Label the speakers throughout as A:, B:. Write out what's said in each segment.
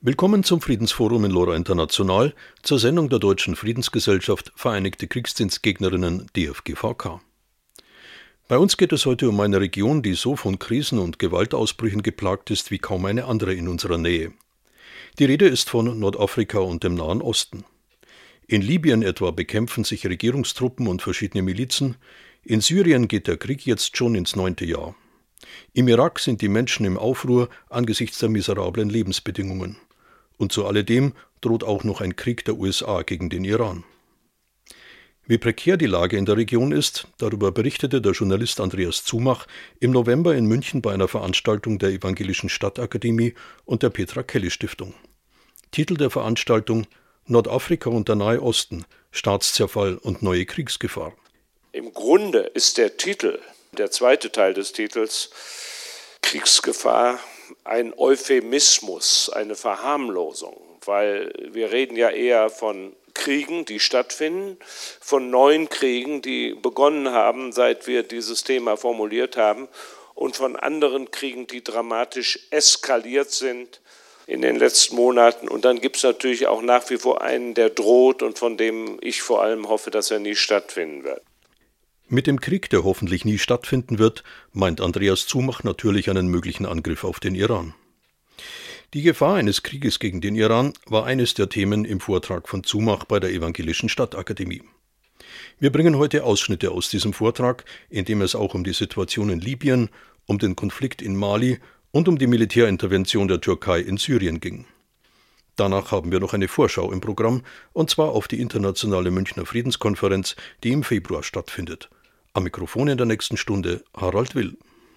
A: Willkommen zum Friedensforum in Lora International, zur Sendung der Deutschen Friedensgesellschaft Vereinigte Kriegsdienstgegnerinnen DFGVK. Bei uns geht es heute um eine Region, die so von Krisen und Gewaltausbrüchen geplagt ist wie kaum eine andere in unserer Nähe. Die Rede ist von Nordafrika und dem Nahen Osten. In Libyen etwa bekämpfen sich Regierungstruppen und verschiedene Milizen. In Syrien geht der Krieg jetzt schon ins 9. Jahr. Im Irak sind die Menschen im Aufruhr angesichts der miserablen Lebensbedingungen. Und zu alledem droht auch noch ein Krieg der USA gegen den Iran. Wie prekär die Lage in der Region ist, darüber berichtete der Journalist Andreas Zumach im November in München bei einer Veranstaltung der Evangelischen Stadtakademie und der Petra Kelly Stiftung. Titel der Veranstaltung: Nordafrika und der Nahe Osten, Staatszerfall und neue Kriegsgefahr.
B: Im Grunde ist der Titel, der zweite Teil des Titels, Kriegsgefahr, ein Euphemismus, eine Verharmlosung, weil wir reden ja eher von Kriegen, die stattfinden, von neuen Kriegen, die begonnen haben, seit wir dieses Thema formuliert haben, und von anderen Kriegen, die dramatisch eskaliert sind in den letzten Monaten. Und dann gibt es natürlich auch nach wie vor einen, der droht und von dem ich vor allem hoffe, dass er nie stattfinden wird.
A: Mit dem Krieg, der hoffentlich nie stattfinden wird, meint Andreas Zumach natürlich einen möglichen Angriff auf den Iran. Die Gefahr eines Krieges gegen den Iran war eines der Themen im Vortrag von Zumach bei der Evangelischen Stadtakademie. Wir bringen heute Ausschnitte aus diesem Vortrag, in dem es auch um die Situation in Libyen, um den Konflikt in Mali und um die Militärintervention der Türkei in Syrien ging. Danach haben wir noch eine Vorschau im Programm, und zwar auf die internationale Münchner Friedenskonferenz, die im Februar stattfindet. Am Mikrofon in der nächsten Stunde Harald Will.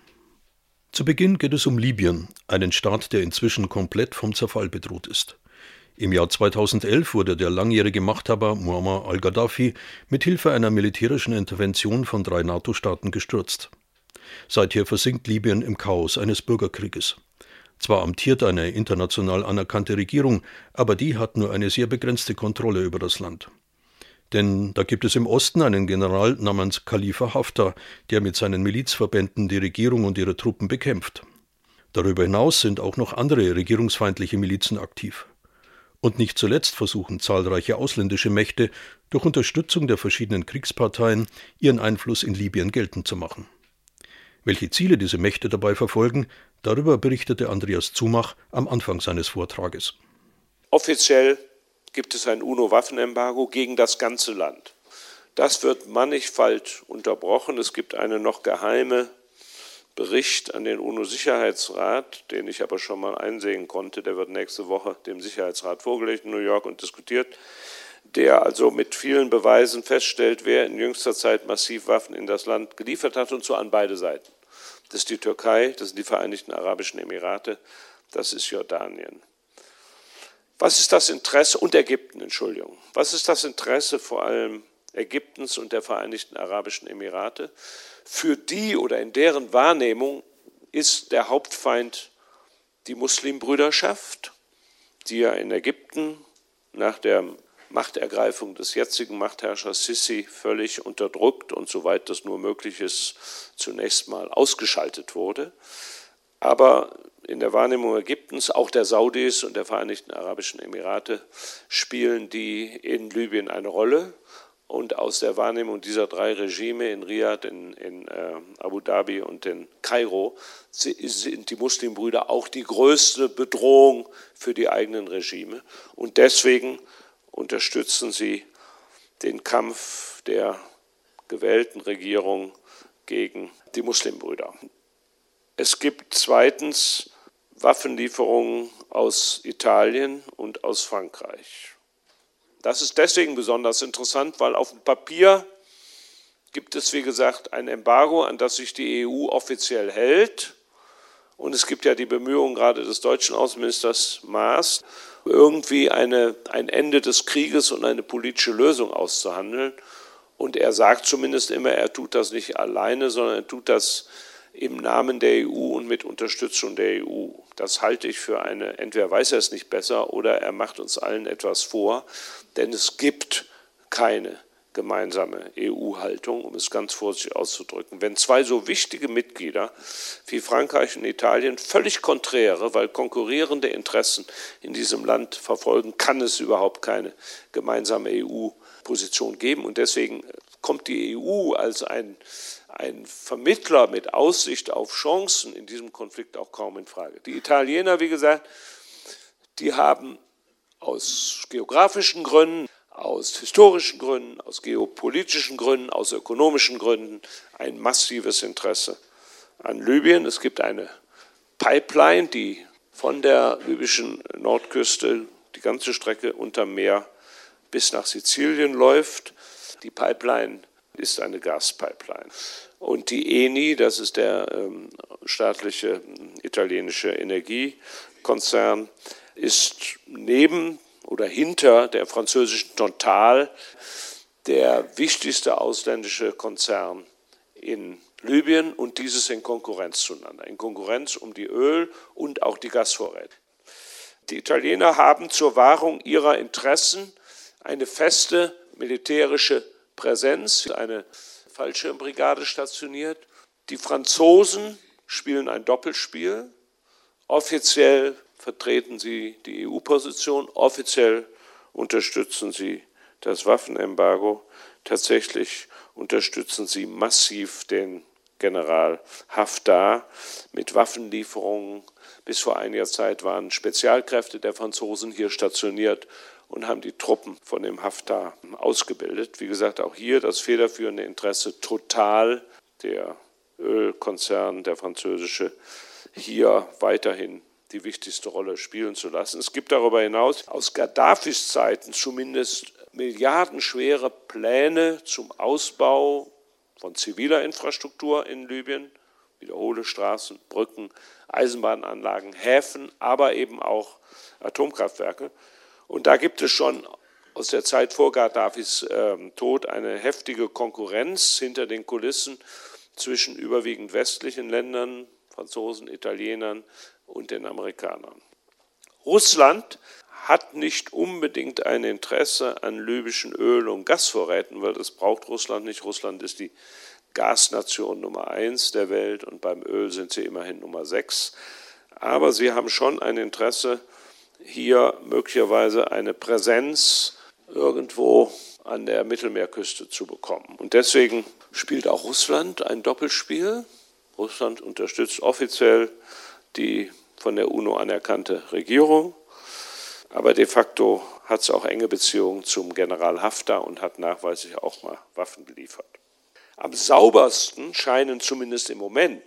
A: Zu Beginn geht es um Libyen, einen Staat, der inzwischen komplett vom Zerfall bedroht ist. Im Jahr 2011 wurde der langjährige Machthaber Muammar al-Gaddafi mit Hilfe einer militärischen Intervention von 3 NATO-Staaten gestürzt. Seither versinkt Libyen im Chaos eines Bürgerkrieges. Zwar amtiert eine international anerkannte Regierung, aber die hat nur eine sehr begrenzte Kontrolle über das Land. Denn da gibt es im Osten einen General namens Khalifa Haftar, der mit seinen Milizverbänden die Regierung und ihre Truppen bekämpft. Darüber hinaus sind auch noch andere regierungsfeindliche Milizen aktiv. Und nicht zuletzt versuchen zahlreiche ausländische Mächte durch Unterstützung der verschiedenen Kriegsparteien ihren Einfluss in Libyen geltend zu machen. Welche Ziele diese Mächte dabei verfolgen, darüber berichtete Andreas Zumach am Anfang seines Vortrages.
B: Offiziell gibt es ein UNO-Waffenembargo gegen das ganze Land. Das wird mannigfalt unterbrochen. Es gibt einen noch geheimen Bericht an den UNO-Sicherheitsrat, den ich aber schon mal einsehen konnte. Der wird nächste Woche dem Sicherheitsrat vorgelegt in New York und diskutiert, der also mit vielen Beweisen feststellt, wer in jüngster Zeit massiv Waffen in das Land geliefert hat, und zwar an beide Seiten. Das ist die Türkei, das sind die Vereinigten Arabischen Emirate, das ist Jordanien. Was ist das Interesse, und Ägypten, Entschuldigung, was ist das Interesse vor allem Ägyptens und der Vereinigten Arabischen Emirate? Für die oder in deren Wahrnehmung ist der Hauptfeind die Muslimbrüderschaft, die ja in Ägypten nach der Machtergreifung des jetzigen Machtherrschers Sisi völlig unterdrückt und soweit das nur möglich ist, zunächst mal ausgeschaltet wurde. Aber in der Wahrnehmung Ägyptens, auch der Saudis und der Vereinigten Arabischen Emirate, spielen die in Libyen eine Rolle. Und aus der Wahrnehmung dieser 3 Regime in Riad, in Abu Dhabi und in Kairo sind die Muslimbrüder auch die größte Bedrohung für die eigenen Regime. Und deswegen unterstützen sie den Kampf der gewählten Regierung gegen die Muslimbrüder. Es gibt zweitens Waffenlieferungen aus Italien und aus Frankreich. Das ist deswegen besonders interessant, weil auf dem Papier gibt es, wie gesagt, ein Embargo, an das sich die EU offiziell hält. Und es gibt ja die Bemühungen gerade des deutschen Außenministers Maas, irgendwie ein Ende des Krieges und eine politische Lösung auszuhandeln. Und er sagt zumindest immer, er tut das nicht alleine, sondern er tut das im Namen der EU und mit Unterstützung der EU. Das halte ich für entweder weiß er es nicht besser oder er macht uns allen etwas vor, denn es gibt keine gemeinsame EU-Haltung, um es ganz vorsichtig auszudrücken. Wenn zwei so wichtige Mitglieder wie Frankreich und Italien völlig konträre, weil konkurrierende Interessen in diesem Land verfolgen, kann es überhaupt keine gemeinsame EU-Position geben. Und deswegen kommt die EU als ein Vermittler mit Aussicht auf Chancen in diesem Konflikt auch kaum in Frage. Die Italiener, wie gesagt, die haben aus geografischen Gründen, aus historischen Gründen, aus geopolitischen Gründen, aus ökonomischen Gründen ein massives Interesse an Libyen. Es gibt eine Pipeline, die von der libyschen Nordküste die ganze Strecke unterm Meer bis nach Sizilien läuft. Die Pipeline ist eine Gaspipeline. Und die Eni, das ist der staatliche italienische Energiekonzern, ist neben oder hinter der französischen Total der wichtigste ausländische Konzern in Libyen und dieses in Konkurrenz zueinander, in Konkurrenz um die Öl- und auch die Gasvorräte. Die Italiener haben zur Wahrung ihrer Interessen eine feste militärische Präsenz, eine Fallschirmbrigade stationiert. Die Franzosen spielen ein Doppelspiel. Offiziell vertreten sie die EU-Position, offiziell unterstützen sie das Waffenembargo. Tatsächlich unterstützen sie massiv den General Haftar mit Waffenlieferungen. Bis vor einiger Zeit waren Spezialkräfte der Franzosen hier stationiert und haben die Truppen von dem Haftar ausgebildet. Wie gesagt, auch hier das federführende Interesse Total, der Ölkonzern, der französische, hier weiterhin die wichtigste Rolle spielen zu lassen. Es gibt darüber hinaus aus Gaddafis Zeiten zumindest milliardenschwere Pläne zum Ausbau von ziviler Infrastruktur in Libyen, wiederhole Straßen, Brücken, Eisenbahnanlagen, Häfen, aber eben auch Atomkraftwerke. Und da gibt es schon aus der Zeit vor Gaddafis Tod eine heftige Konkurrenz hinter den Kulissen zwischen überwiegend westlichen Ländern, Franzosen, Italienern und den Amerikanern. Russland hat nicht unbedingt ein Interesse an libyschen Öl- und Gasvorräten, weil das braucht Russland nicht. Russland ist die Gasnation Nummer 1 der Welt und beim Öl sind sie immerhin Nummer 6. Aber sie haben schon ein Interesse, hier möglicherweise eine Präsenz irgendwo an der Mittelmeerküste zu bekommen. Und deswegen spielt auch Russland ein Doppelspiel. Russland unterstützt offiziell die von der UNO anerkannte Regierung, aber de facto hat es auch enge Beziehungen zum General Haftar und hat nachweislich auch mal Waffen geliefert. Am saubersten scheinen zumindest im Moment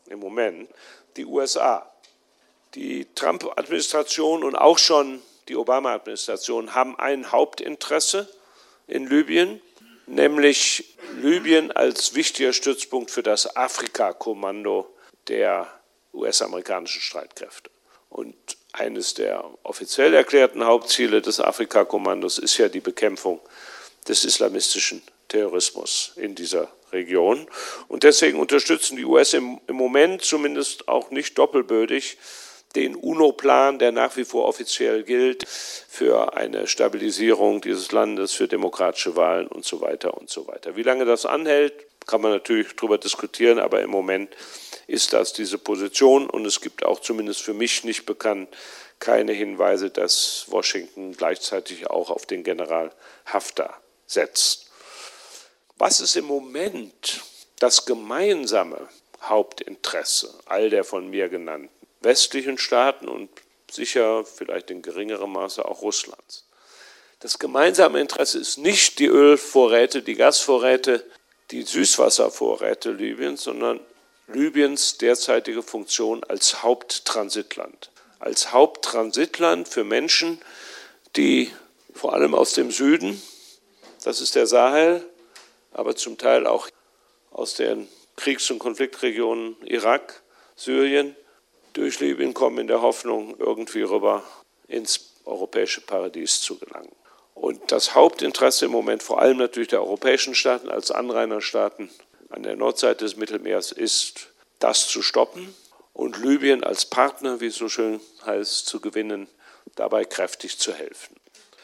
B: die USA. Die Trump-Administration und auch schon die Obama-Administration haben ein Hauptinteresse in Libyen, nämlich Libyen als wichtiger Stützpunkt für das Afrika-Kommando der US-amerikanischen Streitkräfte. Und eines der offiziell erklärten Hauptziele des Afrika-Kommandos ist ja die Bekämpfung des islamistischen Terrorismus in dieser Region. Und deswegen unterstützen die US im Moment zumindest auch nicht doppelbödig den UNO-Plan, der nach wie vor offiziell gilt, für eine Stabilisierung dieses Landes, für demokratische Wahlen und so weiter und so weiter. Wie lange das anhält, kann man natürlich darüber diskutieren, aber im Moment ist das diese Position und es gibt auch zumindest für mich nicht bekannt keine Hinweise, dass Washington gleichzeitig auch auf den General Haftar setzt. Was ist im Moment das gemeinsame Hauptinteresse all der von mir genannten westlichen Staaten und sicher vielleicht in geringerem Maße auch Russlands? Das gemeinsame Interesse ist nicht die Ölvorräte, die Gasvorräte, die Süßwasservorräte Libyens, sondern Libyens derzeitige Funktion als Haupttransitland. Als Haupttransitland für Menschen, die vor allem aus dem Süden, das ist der Sahel, aber zum Teil auch aus den Kriegs- und Konfliktregionen Irak, Syrien, durch Libyen kommen in der Hoffnung, irgendwie rüber ins europäische Paradies zu gelangen. Und das Hauptinteresse im Moment vor allem natürlich der europäischen Staaten als Anrainerstaaten an der Nordseite des Mittelmeers ist, das zu stoppen und Libyen als Partner, wie es so schön heißt, zu gewinnen, dabei kräftig zu helfen.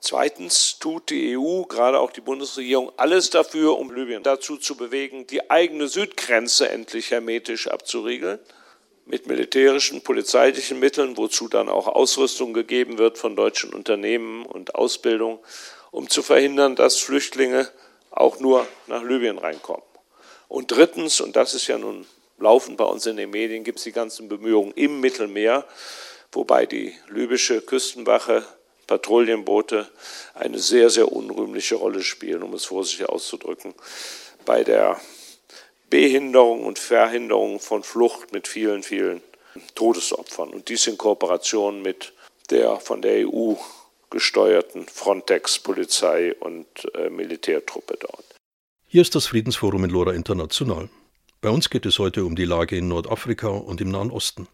B: Zweitens tut die EU, gerade auch die Bundesregierung, alles dafür, um Libyen dazu zu bewegen, die eigene Südgrenze endlich hermetisch abzuriegeln, mit militärischen, polizeilichen Mitteln, wozu dann auch Ausrüstung gegeben wird von deutschen Unternehmen und Ausbildung, um zu verhindern, dass Flüchtlinge auch nur nach Libyen reinkommen. Und drittens, und das ist ja nun laufend bei uns in den Medien, gibt es die ganzen Bemühungen im Mittelmeer, wobei die libysche Küstenwache, Patrouillenboote eine sehr, sehr unrühmliche Rolle spielen, um es vorsichtig auszudrücken, bei der Behinderung und Verhinderung von Flucht mit vielen, vielen Todesopfern. Und dies in Kooperation mit der von der EU gesteuerten Frontex, Polizei und Militärtruppe dort.
A: Hier ist das Friedensforum in Lora International. Bei uns geht es heute um die Lage in Nordafrika und im Nahen Osten.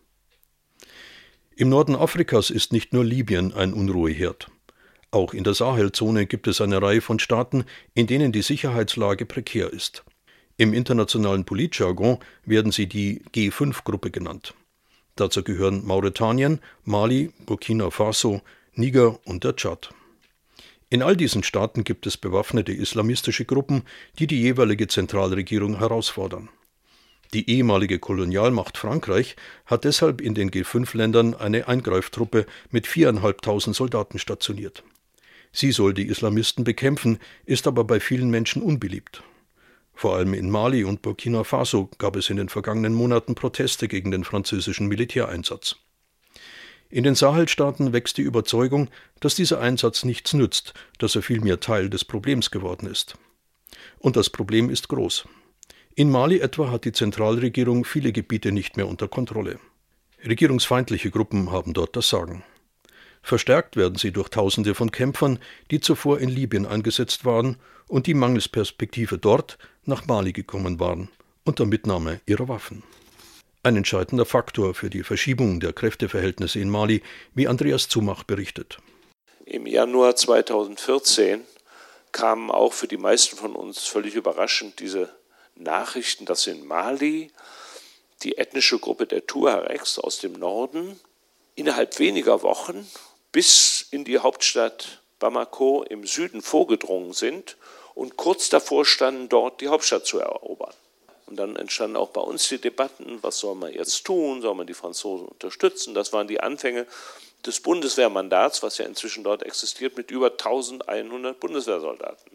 A: Im Norden Afrikas ist nicht nur Libyen ein Unruheherd. Auch in der Sahelzone gibt es eine Reihe von Staaten, in denen die Sicherheitslage prekär ist. Im internationalen Politjargon werden sie die G5-Gruppe genannt. Dazu gehören Mauretanien, Mali, Burkina Faso, Niger und der Tschad. In all diesen Staaten gibt es bewaffnete islamistische Gruppen, die die jeweilige Zentralregierung herausfordern. Die ehemalige Kolonialmacht Frankreich hat deshalb in den G5-Ländern eine Eingreiftruppe mit 4.500 Soldaten stationiert. Sie soll die Islamisten bekämpfen, ist aber bei vielen Menschen unbeliebt. Vor allem in Mali und Burkina Faso gab es in den vergangenen Monaten Proteste gegen den französischen Militäreinsatz. In den Sahelstaaten wächst die Überzeugung, dass dieser Einsatz nichts nützt, dass er vielmehr Teil des Problems geworden ist. Und das Problem ist groß. In Mali etwa hat die Zentralregierung viele Gebiete nicht mehr unter Kontrolle. Regierungsfeindliche Gruppen haben dort das Sagen. Verstärkt werden sie durch Tausende von Kämpfern, die zuvor in Libyen eingesetzt waren und die mangels Perspektive dort nach Mali gekommen waren, unter Mitnahme ihrer Waffen. Ein entscheidender Faktor für die Verschiebung der Kräfteverhältnisse in Mali, wie Andreas Zumach berichtet.
B: Im Januar 2014 kamen auch für die meisten von uns völlig überraschend diese Nachrichten, dass in Mali die ethnische Gruppe der Tuaregs aus dem Norden innerhalb weniger Wochen bis in die Hauptstadt Bamako im Süden vorgedrungen sind und kurz davor standen, dort die Hauptstadt zu erobern. Und dann entstanden auch bei uns die Debatten, was soll man jetzt tun, soll man die Franzosen unterstützen? Das waren die Anfänge des Bundeswehrmandats, was ja inzwischen dort existiert, mit über 1.100 Bundeswehrsoldaten.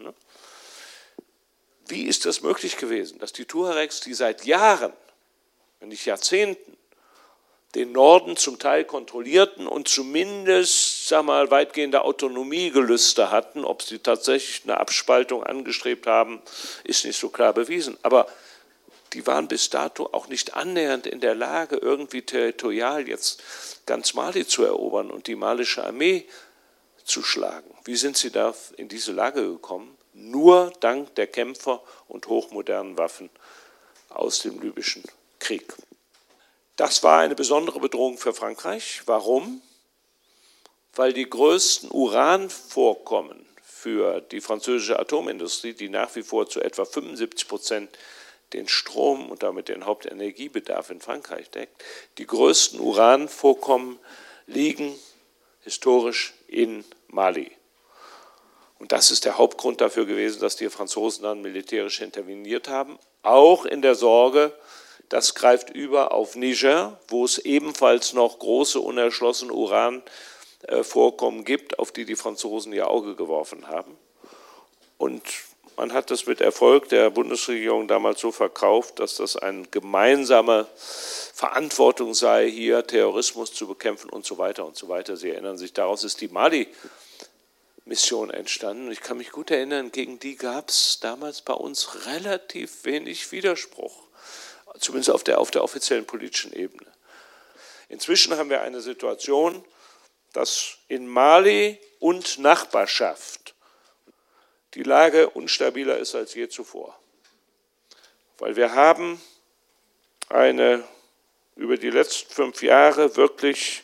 B: Wie ist das möglich gewesen, dass die Tuaregs, die seit Jahren, wenn nicht Jahrzehnten, den Norden zum Teil kontrollierten und zumindest, weitgehende Autonomiegelüste hatten, ob sie tatsächlich eine Abspaltung angestrebt haben, ist nicht so klar bewiesen. Aber die waren bis dato auch nicht annähernd in der Lage, irgendwie territorial jetzt ganz Mali zu erobern und die malische Armee zu schlagen. Wie sind sie da in diese Lage gekommen? Nur dank der Kämpfer und hochmodernen Waffen aus dem libyschen Krieg. Das war eine besondere Bedrohung für Frankreich. Warum? Weil die größten Uranvorkommen für die französische Atomindustrie, die nach wie vor zu etwa 75% den Strom und damit den Hauptenergiebedarf in Frankreich deckt, die größten Uranvorkommen liegen historisch in Mali. Und das ist der Hauptgrund dafür gewesen, dass die Franzosen dann militärisch interveniert haben, auch in der Sorge, das greift über auf Niger, wo es ebenfalls noch große unerschlossene Uranvorkommen gibt, auf die die Franzosen ihr Auge geworfen haben. Und man hat das mit Erfolg der Bundesregierung damals so verkauft, dass das eine gemeinsame Verantwortung sei, hier Terrorismus zu bekämpfen und so weiter und so weiter. Sie erinnern sich, daraus ist die Mali-Mission entstanden. Ich kann mich gut erinnern, gegen die gab es damals bei uns relativ wenig Widerspruch, zumindest auf der offiziellen politischen Ebene. Inzwischen haben wir eine Situation, dass in Mali und Nachbarschaft die Lage unstabiler ist als je zuvor. Weil wir haben eine über die letzten 5 Jahre wirklich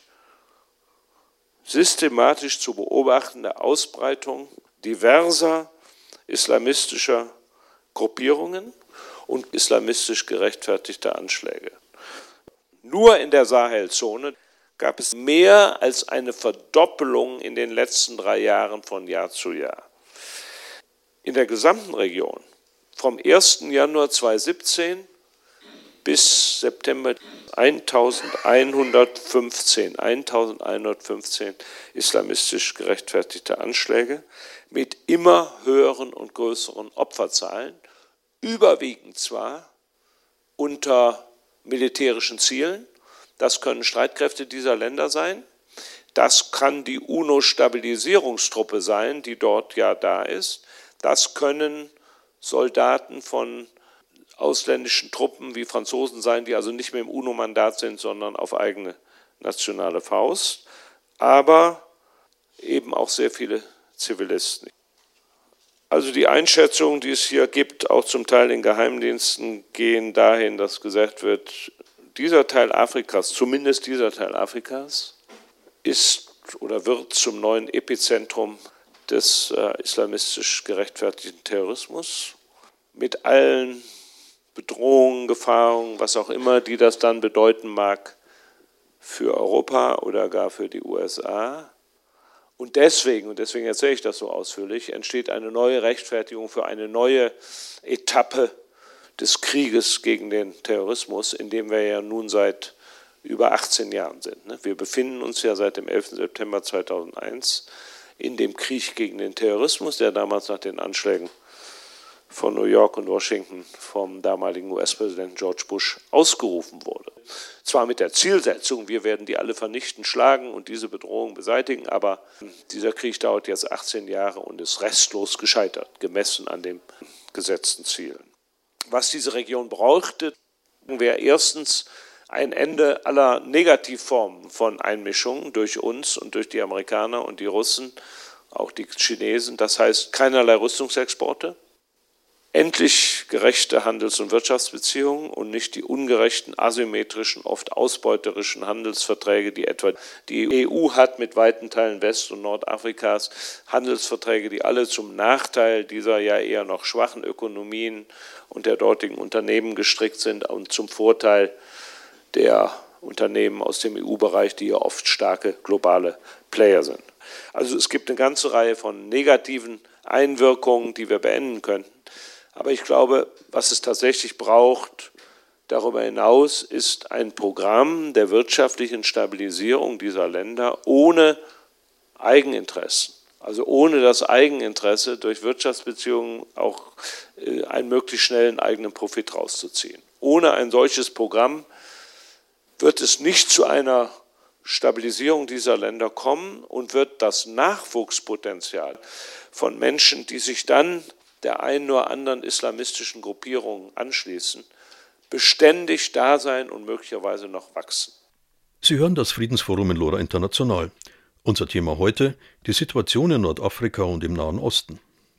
B: systematisch zu beobachtende Ausbreitung diverser islamistischer Gruppierungen und islamistisch gerechtfertigter Anschläge. Nur in der Sahelzone gab es mehr als eine Verdoppelung in den letzten 3 Jahren von Jahr zu Jahr. In der gesamten Region, vom 1. Januar 2017 bis September 1115 islamistisch gerechtfertigte Anschläge mit immer höheren und größeren Opferzahlen, überwiegend zwar unter militärischen Zielen. Das können Streitkräfte dieser Länder sein. Das kann die UNO-Stabilisierungstruppe sein, die dort ja da ist. Das können Soldaten von ausländischen Truppen wie Franzosen sein, die also nicht mehr im UNO-Mandat sind, sondern auf eigene nationale Faust. Aber eben auch sehr viele Zivilisten. Also die Einschätzungen, die es hier gibt, auch zum Teil in Geheimdiensten, gehen dahin, dass gesagt wird, dieser Teil Afrikas, zumindest dieser Teil Afrikas, ist oder wird zum neuen Epizentrum des islamistisch gerechtfertigten Terrorismus mit allen Bedrohungen, Gefahren, was auch immer, die das dann bedeuten mag für Europa oder gar für die USA. Und deswegen erzähle ich das so ausführlich, entsteht eine neue Rechtfertigung für eine neue Etappe des Krieges gegen den Terrorismus, in dem wir ja nun seit über 18 Jahren sind. Wir befinden uns ja seit dem 11. September 2001 in dem Krieg gegen den Terrorismus, der damals nach den Anschlägen von New York und Washington vom damaligen US-Präsidenten George Bush ausgerufen wurde. Zwar mit der Zielsetzung, wir werden die alle vernichten, schlagen und diese Bedrohung beseitigen, aber dieser Krieg dauert jetzt 18 Jahre und ist restlos gescheitert, gemessen an den gesetzten Zielen. Was diese Region brauchte, wäre erstens ein Ende aller Negativformen von Einmischungen durch uns und durch die Amerikaner und die Russen, auch die Chinesen. Das heißt, keinerlei Rüstungsexporte, endlich gerechte Handels- und Wirtschaftsbeziehungen und nicht die ungerechten, asymmetrischen, oft ausbeuterischen Handelsverträge, die etwa die EU hat mit weiten Teilen West- und Nordafrikas. Handelsverträge, die alle zum Nachteil dieser ja eher noch schwachen Ökonomien und der dortigen Unternehmen gestrickt sind und zum Vorteil der Unternehmen aus dem EU-Bereich, die ja oft starke globale Player sind. Also es gibt eine ganze Reihe von negativen Einwirkungen, die wir beenden könnten. Aber ich glaube, was es tatsächlich braucht, darüber hinaus, ist ein Programm der wirtschaftlichen Stabilisierung dieser Länder ohne Eigeninteressen. Also ohne das Eigeninteresse durch Wirtschaftsbeziehungen auch einen möglichst schnellen eigenen Profit rauszuziehen. Ohne ein solches Programm wird es nicht zu einer Stabilisierung dieser Länder kommen und wird das Nachwuchspotenzial von Menschen, die sich dann der einen oder anderen islamistischen Gruppierungen anschließen, beständig da sein und möglicherweise noch wachsen.
A: Sie hören das Friedensforum in LoRa International. Unser Thema heute: die Situation in Nordafrika und im Nahen Osten.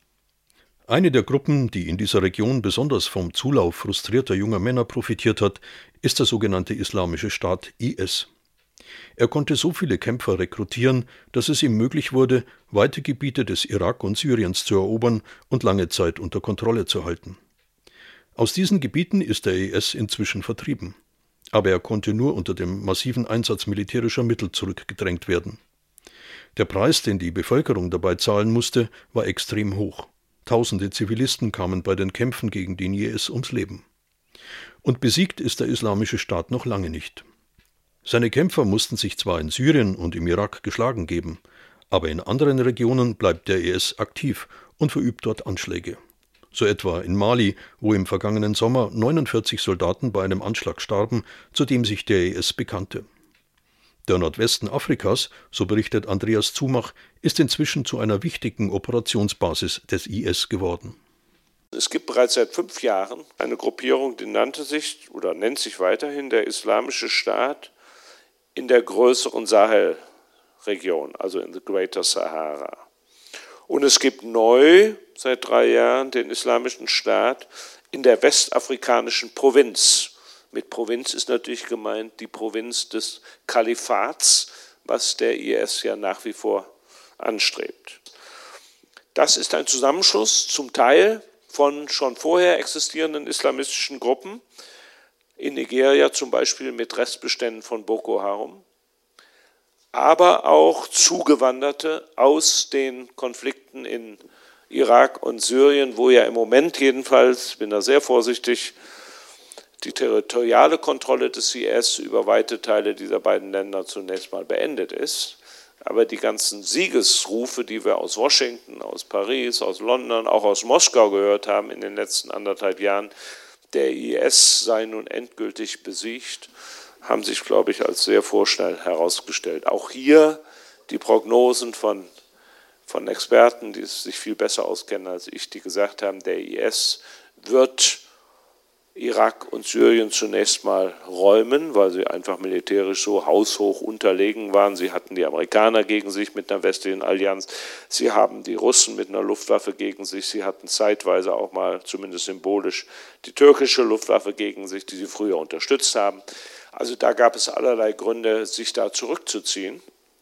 A: Eine der Gruppen, die in dieser Region besonders vom Zulauf frustrierter junger Männer profitiert hat, ist der sogenannte Islamische Staat IS. Er konnte so viele Kämpfer rekrutieren, dass es ihm möglich wurde, weite Gebiete des Irak und Syriens zu erobern und lange Zeit unter Kontrolle zu halten. Aus diesen Gebieten ist der IS inzwischen vertrieben. Aber er konnte nur unter dem massiven Einsatz militärischer Mittel zurückgedrängt werden. Der Preis, den die Bevölkerung dabei zahlen musste, war extrem hoch. Tausende Zivilisten kamen bei den Kämpfen gegen den IS ums Leben. Und besiegt ist der Islamische Staat noch lange nicht. Seine Kämpfer mussten sich zwar in Syrien und im Irak geschlagen geben, aber in anderen Regionen bleibt der IS aktiv und verübt dort Anschläge. So etwa in Mali, wo im vergangenen Sommer 49 Soldaten bei einem Anschlag starben, zu dem sich der IS bekannte. Der Nordwesten Afrikas, so berichtet Andreas Zumach, ist inzwischen zu einer wichtigen Operationsbasis des IS geworden.
B: Es gibt bereits seit 5 Jahren eine Gruppierung, die nennt sich weiterhin der Islamische Staat in der größeren Sahel-Region, also in the Greater Sahara. Und es gibt neu, seit 3 Jahren, den Islamischen Staat in der westafrikanischen Provinz. Mit Provinz ist natürlich gemeint die Provinz des Kalifats, was der IS ja nach wie vor anstrebt. Das ist ein Zusammenschluss zum Teil von schon vorher existierenden islamistischen Gruppen, in Nigeria zum Beispiel mit Restbeständen von Boko Haram, aber auch Zugewanderte aus den Konflikten in Irak und Syrien, wo ja im Moment jedenfalls, ich bin da sehr vorsichtig, die territoriale Kontrolle des IS über weite Teile dieser beiden Länder zunächst mal beendet ist. Aber die ganzen Siegesrufe, die wir aus Washington, aus Paris, aus London, auch aus Moskau gehört haben in den letzten 1,5 Jahren, der IS sei nun endgültig besiegt, haben sich, glaube ich, als sehr vorschnell herausgestellt. Auch hier die Prognosen von Experten, die sich viel besser auskennen als ich, die gesagt haben, der IS wird Irak und Syrien zunächst mal räumen, weil sie einfach militärisch so haushoch unterlegen waren. Sie hatten die Amerikaner gegen sich mit einer westlichen Allianz, sie haben die Russen mit einer Luftwaffe gegen sich, sie hatten zeitweise auch mal, zumindest symbolisch, die türkische Luftwaffe gegen sich, die sie früher unterstützt haben. Also da gab es allerlei Gründe, sich da zurückzuziehen.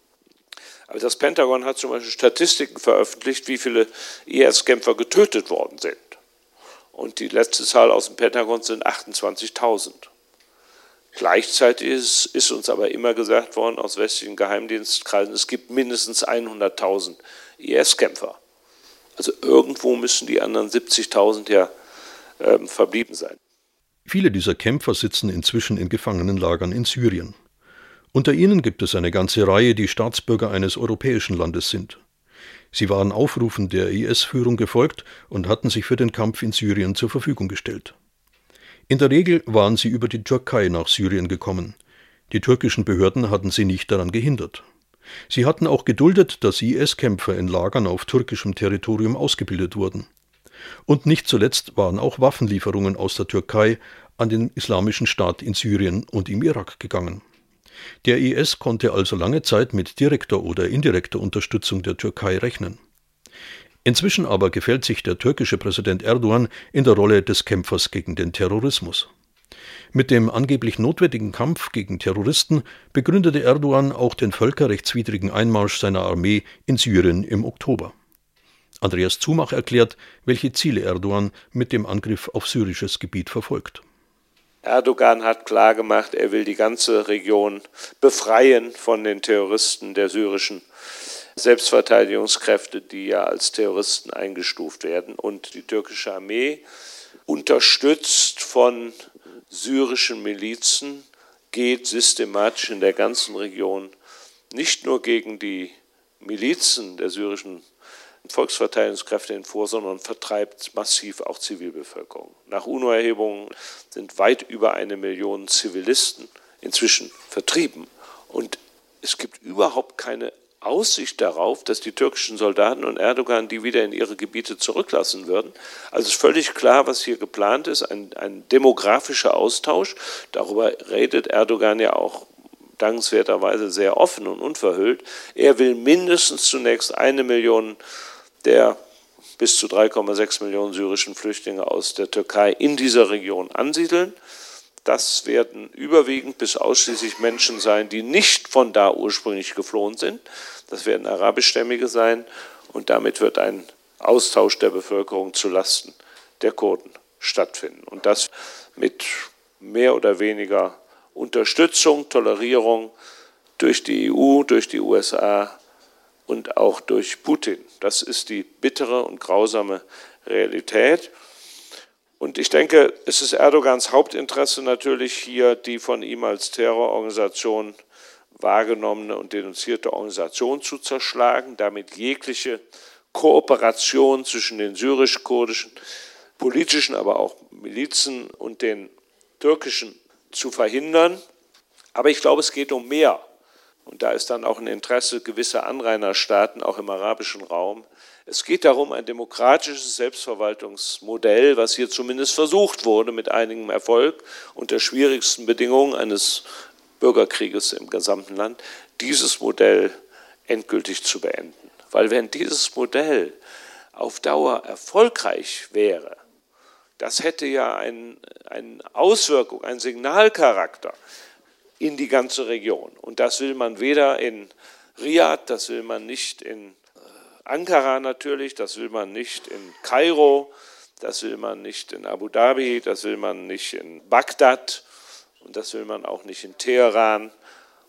B: Aber das Pentagon hat zum Beispiel Statistiken veröffentlicht, wie viele IS-Kämpfer getötet worden sind. Und die letzte Zahl aus dem Pentagon sind 28.000. Gleichzeitig ist uns aber immer gesagt worden aus westlichen Geheimdienstkreisen, es gibt mindestens 100.000 IS-Kämpfer. Also irgendwo müssen die anderen 70.000 ja verblieben sein.
A: Viele dieser Kämpfer sitzen inzwischen in Gefangenenlagern in Syrien. Unter ihnen gibt es eine ganze Reihe, die Staatsbürger eines europäischen Landes sind. Sie waren Aufrufen der IS-Führung gefolgt und hatten sich für den Kampf in Syrien zur Verfügung gestellt. In der Regel waren sie über die Türkei nach Syrien gekommen. Die türkischen Behörden hatten sie nicht daran gehindert. Sie hatten auch geduldet, dass IS-Kämpfer in Lagern auf türkischem Territorium ausgebildet wurden. Und nicht zuletzt waren auch Waffenlieferungen aus der Türkei an den Islamischen Staat in Syrien und im Irak gegangen. Der IS konnte also lange Zeit mit direkter oder indirekter Unterstützung der Türkei rechnen. Inzwischen aber gefällt sich der türkische Präsident Erdogan in der Rolle des Kämpfers gegen den Terrorismus. Mit dem angeblich notwendigen Kampf gegen Terroristen begründete Erdogan auch den völkerrechtswidrigen Einmarsch seiner Armee in Syrien im Oktober. Andreas Zumach erklärt, welche Ziele Erdogan mit dem Angriff auf syrisches Gebiet verfolgt.
B: Erdogan hat klargemacht, er will die ganze Region befreien von den Terroristen der syrischen Selbstverteidigungskräfte, die ja als Terroristen eingestuft werden. Und die türkische Armee, unterstützt von syrischen Milizen, geht systematisch in der ganzen Region nicht nur gegen die Milizen der syrischen Volksverteidigungskräfte vor, sondern vertreibt massiv auch Zivilbevölkerung. Nach UNO-Erhebungen sind weit über 1 Million Zivilisten inzwischen vertrieben. Und es gibt überhaupt keine Aussicht darauf, dass die türkischen Soldaten und Erdogan die wieder in ihre Gebiete zurücklassen würden. Also ist völlig klar, was hier geplant ist, ein demografischer Austausch. Darüber redet Erdogan ja auch dankenswerterweise sehr offen und unverhüllt. Er will mindestens zunächst 1 Million der bis zu 3,6 Millionen syrischen Flüchtlinge aus der Türkei in dieser Region ansiedeln. Das werden überwiegend bis ausschließlich Menschen sein, die nicht von da ursprünglich geflohen sind. Das werden arabischstämmige sein und damit wird ein Austausch der Bevölkerung zulasten der Kurden stattfinden. Und das mit mehr oder weniger Unterstützung, Tolerierung durch die EU, durch die USA und auch durch Putin. Das ist die bittere und grausame Realität. Und ich denke, es ist Erdogans Hauptinteresse natürlich hier, die von ihm als Terrororganisation wahrgenommene und denunzierte Organisation zu zerschlagen, damit jegliche Kooperation zwischen den syrisch-kurdischen politischen, aber auch Milizen und den türkischen zu verhindern. Aber ich glaube, es geht um mehr. Und da ist dann auch ein Interesse gewisser Anrainerstaaten, auch im arabischen Raum. Es geht darum, ein demokratisches Selbstverwaltungsmodell, was hier zumindest versucht wurde, mit einigem Erfolg, unter schwierigsten Bedingungen eines Bürgerkrieges im gesamten Land, dieses Modell endgültig zu beenden. Weil wenn dieses Modell auf Dauer erfolgreich wäre, das hätte ja eine Auswirkung, einen Signalcharakter in die ganze Region. Und das will man weder in Riad, das will man nicht in Ankara natürlich, das will man nicht in Kairo, das will man nicht in Abu Dhabi, das will man nicht in Bagdad und das will man auch nicht in Teheran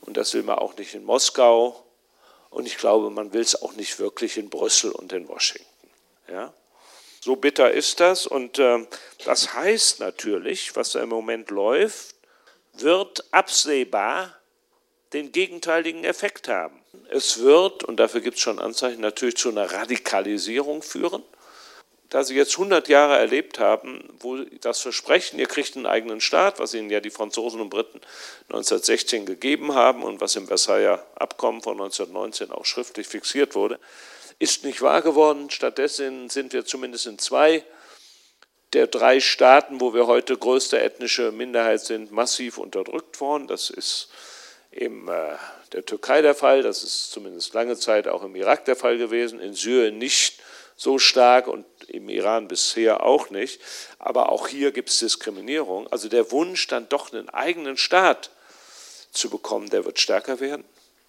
B: Und das will man auch nicht in Moskau. Und ich glaube, man will es auch nicht wirklich in Brüssel und in Washington. Ja? So bitter ist das. Und das heißt natürlich, was da im Moment läuft, wird absehbar den gegenteiligen Effekt haben. Es wird, und dafür gibt es schon Anzeichen, natürlich zu einer Radikalisierung führen. Da Sie jetzt 100 Jahre erlebt haben, wo das Versprechen, ihr kriegt einen eigenen Staat, was Ihnen ja die Franzosen und Briten 1916 gegeben haben und was im Versailler Abkommen von 1919 auch schriftlich fixiert wurde, ist nicht wahr geworden. Stattdessen sind wir zumindest in 2 der 3 Staaten, wo wir heute größte ethnische Minderheit sind, massiv unterdrückt worden. Das ist in der Türkei der Fall, das ist zumindest lange Zeit auch im Irak der Fall gewesen, in Syrien nicht so stark und im Iran bisher auch nicht. Aber auch hier gibt es Diskriminierung. Also der Wunsch, dann doch einen eigenen Staat zu bekommen, der wird stärker werden.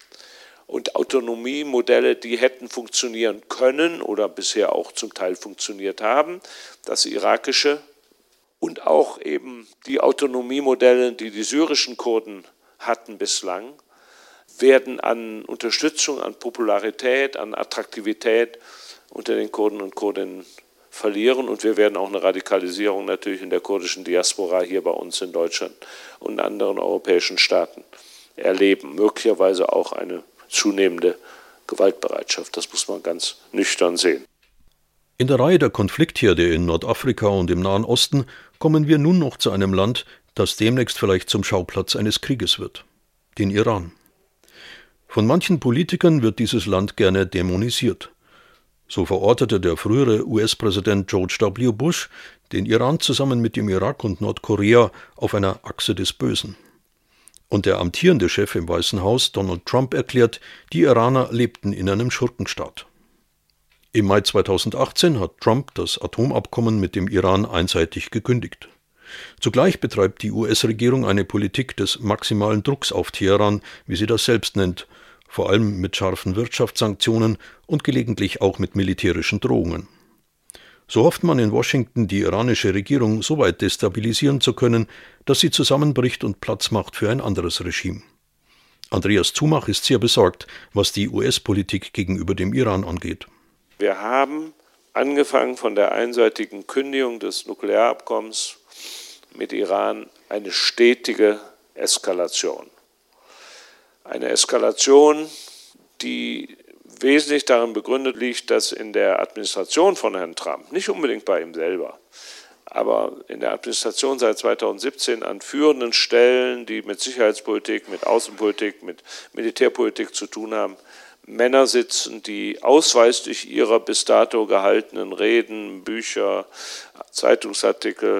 B: Und Autonomiemodelle, die hätten funktionieren können oder bisher auch zum Teil funktioniert haben, das irakische und auch eben die Autonomiemodelle, die die syrischen Kurden hatten bislang, werden an Unterstützung, an Popularität, an Attraktivität unter den Kurden und Kurdinnen verlieren. Und wir werden auch eine Radikalisierung natürlich in der kurdischen Diaspora hier bei uns in Deutschland und in anderen europäischen Staaten erleben. Möglicherweise auch eine zunehmende Gewaltbereitschaft. Das muss man ganz nüchtern sehen.
A: In der Reihe der Konfliktherde in Nordafrika und im Nahen Osten kommen wir nun noch zu einem Land, das demnächst vielleicht zum Schauplatz eines Krieges wird: den Iran. Von manchen Politikern wird dieses Land gerne dämonisiert. So verortete der frühere US-Präsident George W. Bush den Iran zusammen mit dem Irak und Nordkorea auf einer Achse des Bösen. Und der amtierende Chef im Weißen Haus, Donald Trump, erklärt, die Iraner lebten in einem Schurkenstaat. Im Mai 2018 hat Trump das Atomabkommen mit dem Iran einseitig gekündigt. Zugleich betreibt die US-Regierung eine Politik des maximalen Drucks auf Teheran, wie sie das selbst nennt, vor allem mit scharfen Wirtschaftssanktionen und gelegentlich auch mit militärischen Drohungen. So hofft man in Washington, die iranische Regierung so weit destabilisieren zu können, dass sie zusammenbricht und Platz macht für ein anderes Regime. Andreas Zumach ist sehr besorgt, was die US-Politik gegenüber dem Iran angeht.
B: Wir haben angefangen von der einseitigen Kündigung des Nuklearabkommens mit Iran eine stetige Eskalation. Eine Eskalation, die wesentlich darin begründet liegt, dass in der Administration von Herrn Trump, nicht unbedingt bei ihm selber, aber in der Administration seit 2017 an führenden Stellen, die mit Sicherheitspolitik, mit Außenpolitik, mit Militärpolitik zu tun haben, Männer sitzen, die ausweislich ihrer bis dato gehaltenen Reden, Bücher, Zeitungsartikel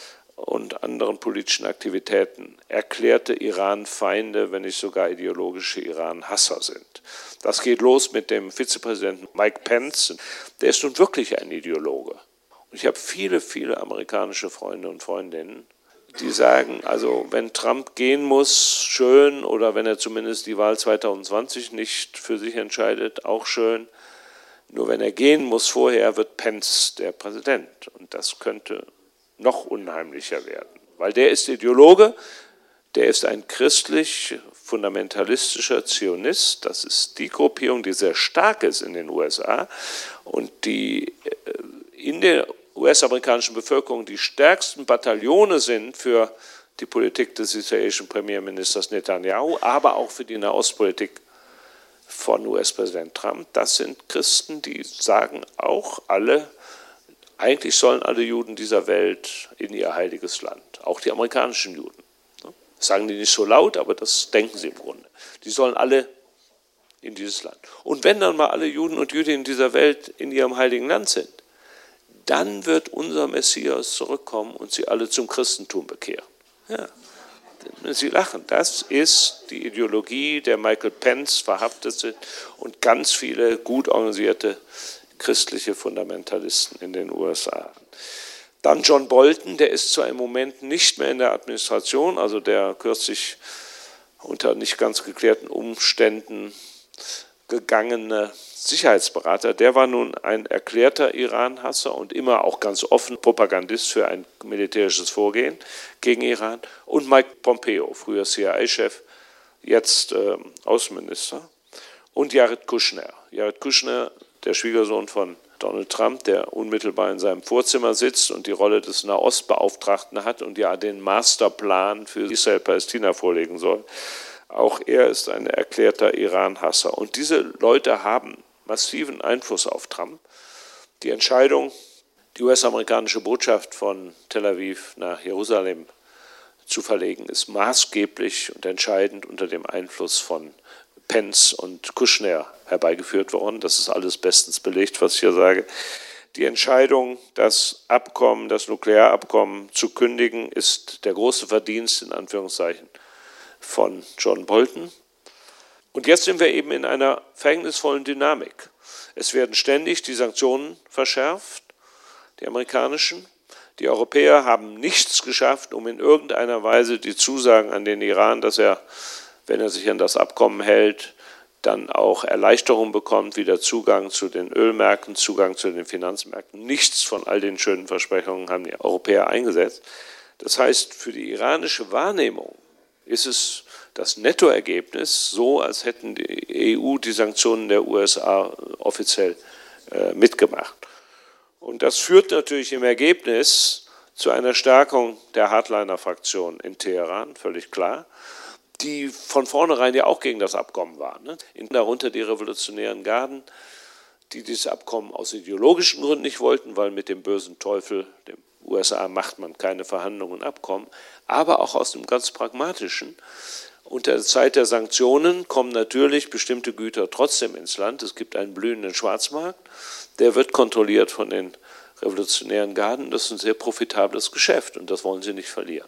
B: und anderen politischen Aktivitäten erklärte Iran-Feinde, wenn nicht sogar ideologische Iran-Hasser sind. Das geht los mit dem Vizepräsidenten Mike Pence. Der ist nun wirklich ein Ideologe. Und ich habe viele, viele amerikanische Freunde und Freundinnen, die sagen, also wenn Trump gehen muss, schön, oder wenn er zumindest die Wahl 2020 nicht für sich entscheidet, auch schön. Nur wenn er gehen muss vorher, wird Pence der Präsident. Und das könnte noch unheimlicher werden, weil der ist Ideologe, der ist ein christlich-fundamentalistischer Zionist, das ist die Gruppierung, die sehr stark ist in den USA und die in der US-amerikanischen Bevölkerung die stärksten Bataillone sind für die Politik des israelischen Premierministers Netanyahu, aber auch für die Nahostpolitik von US-Präsident Trump. Das sind Christen, die sagen auch alle, eigentlich sollen alle Juden dieser Welt in ihr heiliges Land, auch die amerikanischen Juden. Das sagen die nicht so laut, aber das denken sie im Grunde. Die sollen alle in dieses Land. Und wenn dann mal alle Juden und Jüdinnen dieser Welt in ihrem heiligen Land sind, dann wird unser Messias zurückkommen und sie alle zum Christentum bekehren. Ja. Sie lachen. Das ist die Ideologie, der Michael Pence verhaftet sind und ganz viele gut organisierte christliche Fundamentalisten in den USA. Dann John Bolton, der ist zwar im Moment nicht mehr in der Administration, also der kürzlich unter nicht ganz geklärten Umständen gegangene Sicherheitsberater, der war nun ein erklärter Iran-Hasser und immer auch ganz offen Propagandist für ein militärisches Vorgehen gegen Iran. Und Mike Pompeo, früher CIA-Chef, jetzt Außenminister, und Jared Kushner. Jared Kushner, der Schwiegersohn von Donald Trump, der unmittelbar in seinem Vorzimmer sitzt und die Rolle des Nahostbeauftragten hat und ja den Masterplan für Israel-Palästina vorlegen soll. Auch er ist ein erklärter Iran-Hasser. Und diese Leute haben massiven Einfluss auf Trump. Die Entscheidung, die US-amerikanische Botschaft von Tel Aviv nach Jerusalem zu verlegen, ist maßgeblich und entscheidend unter dem Einfluss von Pence und Kushner herbeigeführt worden. Das ist alles bestens belegt, was ich hier sage. Die Entscheidung, das Nuklearabkommen zu kündigen, ist der große Verdienst, in Anführungszeichen, von John Bolton. Und jetzt sind wir eben in einer verhängnisvollen Dynamik. Es werden ständig die Sanktionen verschärft, die amerikanischen. Die Europäer haben nichts geschafft, um in irgendeiner Weise die Zusagen an den Iran, dass er, wenn er sich an das Abkommen hält, dann auch Erleichterung bekommt, wieder Zugang zu den Ölmärkten, Zugang zu den Finanzmärkten. Nichts von all den schönen Versprechungen haben die Europäer eingesetzt. Das heißt, für die iranische Wahrnehmung ist es das Nettoergebnis so, als hätten die EU die Sanktionen der USA offiziell mitgemacht. Und das führt natürlich im Ergebnis zu einer Stärkung der Hardliner-Fraktion in Teheran, völlig klar, die von vornherein ja auch gegen das Abkommen waren. Darunter die revolutionären Garden, die dieses Abkommen aus ideologischen Gründen nicht wollten, weil mit dem bösen Teufel, dem USA, macht man keine Verhandlungen und Abkommen, aber auch aus dem ganz pragmatischen. Unter der Zeit der Sanktionen kommen natürlich bestimmte Güter trotzdem ins Land. Es gibt einen blühenden Schwarzmarkt, der wird kontrolliert von den revolutionären Garden. Das ist ein sehr profitables Geschäft und das wollen sie nicht verlieren.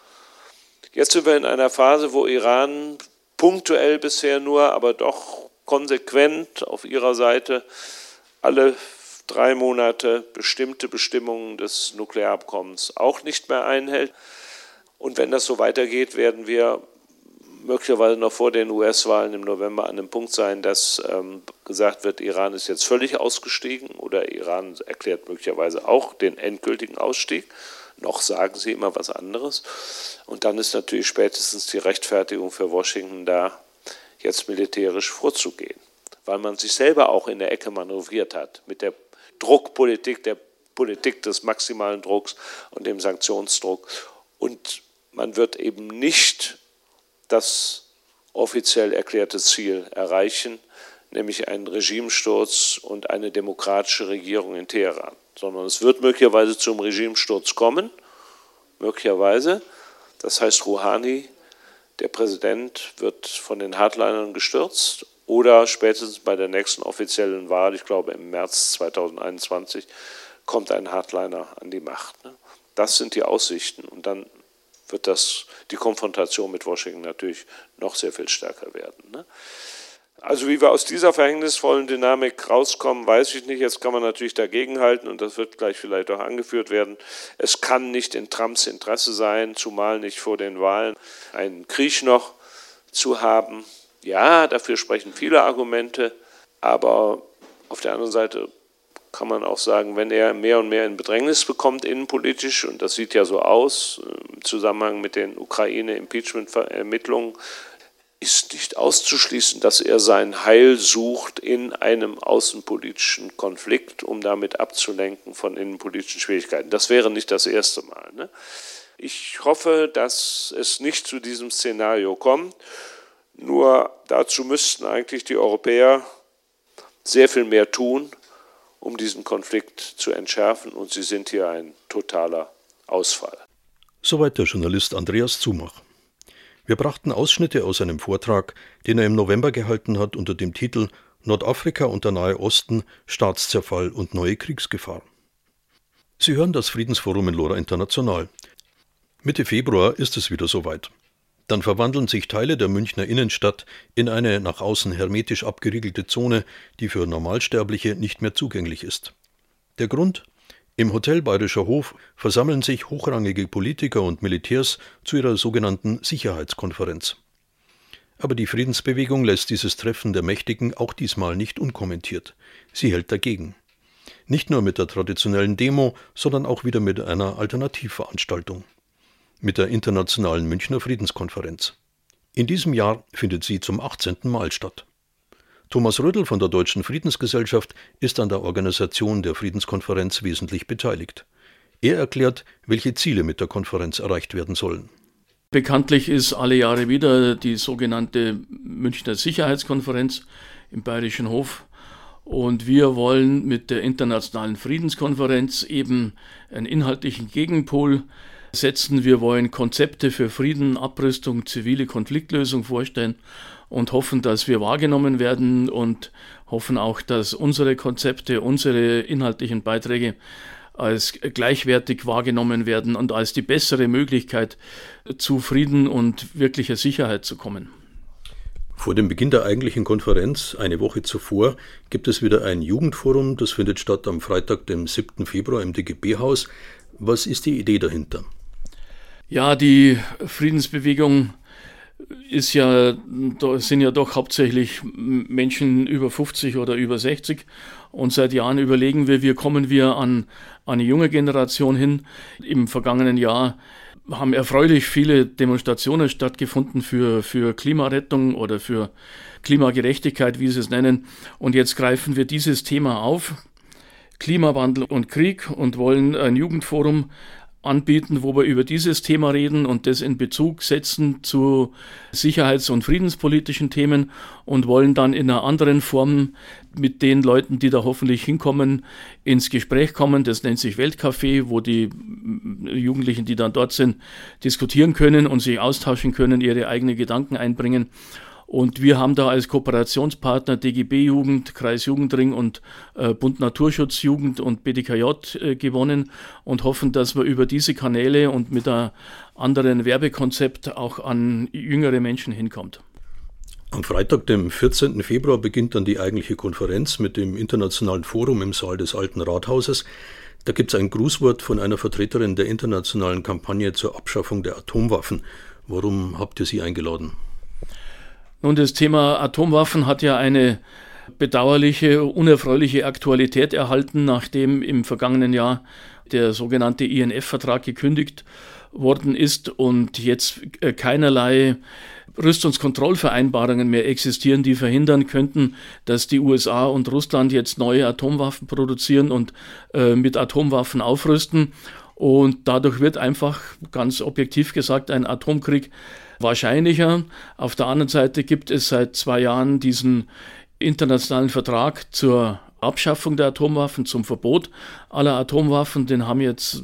B: Jetzt sind wir in einer Phase, wo Iran punktuell bisher nur, aber doch konsequent auf ihrer Seite alle 3 Monate bestimmte Bestimmungen des Nuklearabkommens auch nicht mehr einhält. Und wenn das so weitergeht, werden wir möglicherweise noch vor den US-Wahlen im November an dem Punkt sein, dass gesagt wird, Iran ist jetzt völlig ausgestiegen oder Iran erklärt möglicherweise auch den endgültigen Ausstieg. Noch sagen sie immer was anderes. Und dann ist natürlich spätestens die Rechtfertigung für Washington da, jetzt militärisch vorzugehen. Weil man sich selber auch in der Ecke manövriert hat mit der Druckpolitik, der Politik des maximalen Drucks und dem Sanktionsdruck. Und man wird eben nicht das offiziell erklärte Ziel erreichen, nämlich einen Regimesturz und eine demokratische Regierung in Teheran. Sondern es wird möglicherweise zum Regimesturz kommen, möglicherweise. Das heißt, Rouhani, der Präsident, wird von den Hardlinern gestürzt oder spätestens bei der nächsten offiziellen Wahl, ich glaube im März 2021, kommt ein Hardliner an die Macht. Das sind die Aussichten und dann wird die Konfrontation mit Washington natürlich noch sehr viel stärker werden. Also wie wir aus dieser verhängnisvollen Dynamik rauskommen, weiß ich nicht. Jetzt kann man natürlich dagegenhalten und das wird gleich vielleicht auch angeführt werden. Es kann nicht in Trumps Interesse sein, zumal nicht vor den Wahlen, einen Krieg noch zu haben. Ja, dafür sprechen viele Argumente, aber auf der anderen Seite kann man auch sagen, wenn er mehr und mehr in Bedrängnis bekommt innenpolitisch, und das sieht ja so aus im Zusammenhang mit den Ukraine-Impeachment-Ermittlungen, ist nicht auszuschließen, dass er sein Heil sucht in einem außenpolitischen Konflikt, um damit abzulenken von innenpolitischen Schwierigkeiten. Das wäre nicht das erste Mal. Ich hoffe, dass es nicht zu diesem Szenario kommt. Nur dazu müssten eigentlich die Europäer sehr viel mehr tun, um diesen Konflikt zu entschärfen. Und sie sind hier ein totaler Ausfall.
A: Soweit der Journalist Andreas Zumach. Wir brachten Ausschnitte aus einem Vortrag, den er im November gehalten hat unter dem Titel Nordafrika und der Nahe Osten, Staatszerfall und neue Kriegsgefahr. Sie hören das Friedensforum in Lora International. Mitte Februar ist es wieder soweit. Dann verwandeln sich Teile der Münchner Innenstadt in eine nach außen hermetisch abgeriegelte Zone, die für Normalsterbliche nicht mehr zugänglich ist. Der Grund? Im Hotel Bayerischer Hof versammeln sich hochrangige Politiker und Militärs zu ihrer sogenannten Sicherheitskonferenz. Aber die Friedensbewegung lässt dieses Treffen der Mächtigen auch diesmal nicht unkommentiert. Sie hält dagegen. Nicht nur mit der traditionellen Demo, sondern auch wieder mit einer Alternativveranstaltung. Mit der Internationalen Münchner Friedenskonferenz. In diesem Jahr findet sie zum 18. Mal statt. Thomas Rödl von der Deutschen Friedensgesellschaft ist an der Organisation der Friedenskonferenz wesentlich beteiligt. Er erklärt, welche Ziele mit der Konferenz erreicht werden sollen.
C: Bekanntlich ist alle Jahre wieder die sogenannte Münchner Sicherheitskonferenz im Bayerischen Hof. Und wir wollen mit der Internationalen Friedenskonferenz eben einen inhaltlichen Gegenpol setzen. Wir wollen Konzepte für Frieden, Abrüstung, zivile Konfliktlösung vorstellen und hoffen, dass wir wahrgenommen werden und hoffen auch, dass unsere Konzepte, unsere inhaltlichen Beiträge als gleichwertig wahrgenommen werden und als die bessere Möglichkeit zu Frieden und wirklicher Sicherheit zu kommen.
A: Vor dem Beginn der eigentlichen Konferenz, eine Woche zuvor, gibt es wieder ein Jugendforum. Das findet statt am Freitag, dem 7. Februar im DGB-Haus. Was ist die Idee dahinter?
C: Ja, die Friedensbewegung sind ja doch hauptsächlich Menschen über 50 oder über 60. Und seit Jahren überlegen wir, wie kommen wir an eine junge Generation hin. Im vergangenen Jahr haben erfreulich viele Demonstrationen stattgefunden für Klimarettung oder für Klimagerechtigkeit, wie sie es nennen. Und jetzt greifen wir dieses Thema auf, Klimawandel und Krieg, und wollen ein Jugendforum anbieten, wo wir über dieses Thema reden und das in Bezug setzen zu sicherheits- und friedenspolitischen Themen und wollen dann in einer anderen Form mit den Leuten, die da hoffentlich hinkommen, ins Gespräch kommen. Das nennt sich Weltcafé, wo die Jugendlichen, die dann dort sind, diskutieren können und sich austauschen können, ihre eigenen Gedanken einbringen. Und wir haben da als Kooperationspartner DGB-Jugend, Kreisjugendring und Bund Naturschutzjugend und BDKJ gewonnen und hoffen, dass wir über diese Kanäle und mit einem anderen Werbekonzept auch an jüngere Menschen hinkommt.
A: Am Freitag, dem 14. Februar, beginnt dann die eigentliche Konferenz mit dem Internationalen Forum im Saal des Alten Rathauses. Da gibt es ein Grußwort von einer Vertreterin der internationalen Kampagne zur Abschaffung der Atomwaffen. Warum habt ihr sie eingeladen?
C: Nun, das Thema Atomwaffen hat ja eine bedauerliche, unerfreuliche Aktualität erhalten, nachdem im vergangenen Jahr der sogenannte INF-Vertrag gekündigt worden ist und jetzt keinerlei Rüstungskontrollvereinbarungen mehr existieren, die verhindern könnten, dass die USA und Russland jetzt neue Atomwaffen produzieren und mit Atomwaffen aufrüsten. Und dadurch wird einfach, ganz objektiv gesagt, ein Atomkrieg wahrscheinlicher. Auf der anderen Seite gibt es seit 2 Jahren diesen internationalen Vertrag zur Abschaffung der Atomwaffen, zum Verbot aller Atomwaffen. Den haben jetzt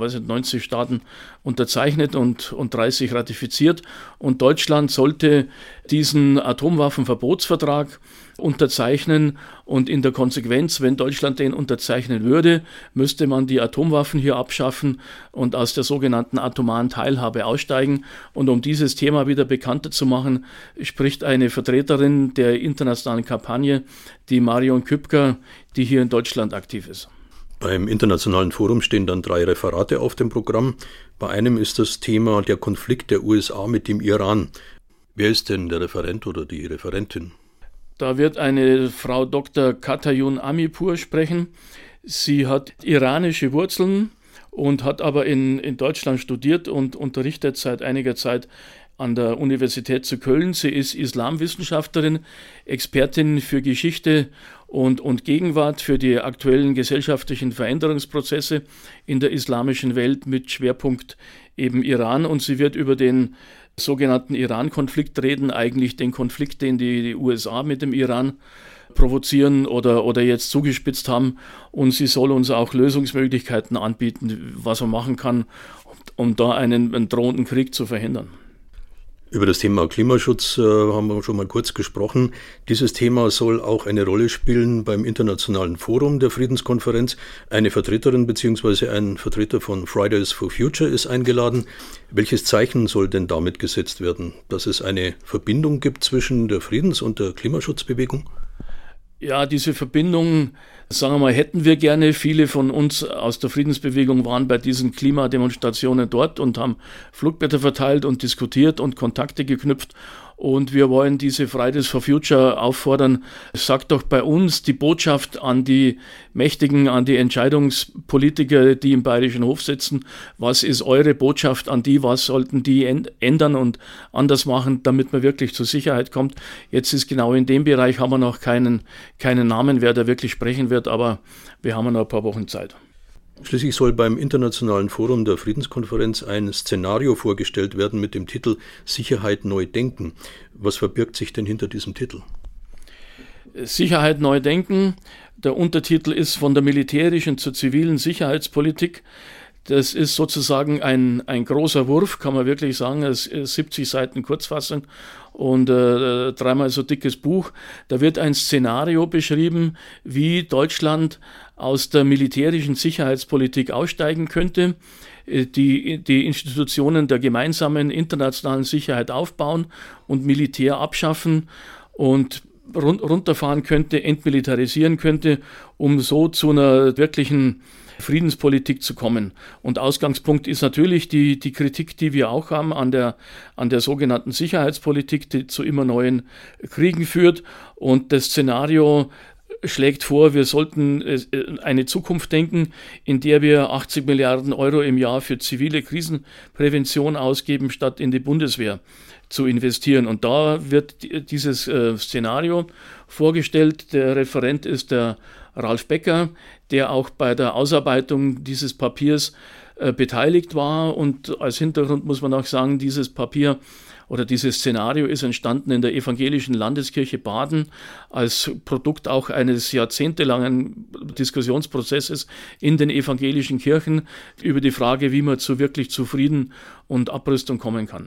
C: 90 Staaten unterzeichnet und 30 ratifiziert. Und Deutschland sollte diesen Atomwaffenverbotsvertrag unterzeichnen. Und in der Konsequenz, wenn Deutschland den unterzeichnen würde, müsste man die Atomwaffen hier abschaffen und aus der sogenannten atomaren Teilhabe aussteigen. Und um dieses Thema wieder bekannter zu machen, spricht eine Vertreterin der internationalen Kampagne, die Marion Kübker, die hier in Deutschland aktiv ist.
A: Beim Internationalen Forum stehen dann 3 Referate auf dem Programm. Bei einem ist das Thema der Konflikt der USA mit dem Iran. Wer ist denn der Referent oder die Referentin?
C: Da wird eine Frau Dr. Katayun Amipur sprechen. Sie hat iranische Wurzeln und hat aber in Deutschland studiert und unterrichtet seit einiger Zeit an der Universität zu Köln. Sie ist Islamwissenschaftlerin, Expertin für Geschichte und Gegenwart, für die aktuellen gesellschaftlichen Veränderungsprozesse in der islamischen Welt mit Schwerpunkt eben Iran. Und sie wird über den sogenannten Iran-Konflikt reden, eigentlich den Konflikt, den die USA mit dem Iran provozieren oder jetzt zugespitzt haben. Und sie soll uns auch Lösungsmöglichkeiten anbieten, was man machen kann, um da einen drohenden Krieg zu verhindern.
A: Über das Thema Klimaschutz haben wir schon mal kurz gesprochen. Dieses Thema soll auch eine Rolle spielen beim Internationalen Forum der Friedenskonferenz. Eine Vertreterin bzw. ein Vertreter von Fridays for Future ist eingeladen. Welches Zeichen soll denn damit gesetzt werden? Dass es eine Verbindung gibt zwischen der Friedens- und der Klimaschutzbewegung?
C: Ja, diese Verbindung, sagen wir mal, hätten wir gerne. Viele von uns aus der Friedensbewegung waren bei diesen Klimademonstrationen dort und haben Flugblätter verteilt und diskutiert und Kontakte geknüpft. Und wir wollen diese Fridays for Future auffordern, sagt doch bei uns die Botschaft an die Mächtigen, an die Entscheidungspolitiker, die im Bayerischen Hof sitzen. Was ist eure Botschaft an die? Was sollten die ändern und anders machen, damit man wirklich zur Sicherheit kommt? Jetzt ist genau in dem Bereich, haben wir noch keinen Namen, wer da wirklich sprechen wird, aber wir haben noch ein paar Wochen Zeit.
A: Schließlich soll beim Internationalen Forum der Friedenskonferenz ein Szenario vorgestellt werden mit dem Titel Sicherheit neu denken. Was verbirgt sich denn hinter diesem Titel?
C: Sicherheit neu denken. Der Untertitel ist von der militärischen zur zivilen Sicherheitspolitik. Das ist sozusagen ein großer Wurf, kann man wirklich sagen. Es ist 70 Seiten Kurzfassung und 3-mal so dickes Buch. Da wird ein Szenario beschrieben, wie Deutschland aus der militärischen Sicherheitspolitik aussteigen könnte, die Institutionen der gemeinsamen internationalen Sicherheit aufbauen und Militär abschaffen und runterfahren könnte, entmilitarisieren könnte, um so zu einer wirklichen Friedenspolitik zu kommen. Und Ausgangspunkt ist natürlich die Kritik, die wir auch haben an der sogenannten Sicherheitspolitik, die zu immer neuen Kriegen führt. Und das Szenario schlägt vor, wir sollten eine Zukunft denken, in der wir 80 Milliarden Euro im Jahr für zivile Krisenprävention ausgeben, statt in die Bundeswehr zu investieren. Und da wird dieses Szenario vorgestellt. Der Referent ist der Ralf Becker, der auch bei der Ausarbeitung dieses Papiers beteiligt war. Und als Hintergrund muss man auch sagen, dieses Papier oder dieses Szenario ist entstanden in der Evangelischen Landeskirche Baden als Produkt auch eines jahrzehntelangen Diskussionsprozesses in den evangelischen Kirchen über die Frage, wie man wirklich zu Frieden und Abrüstung kommen kann.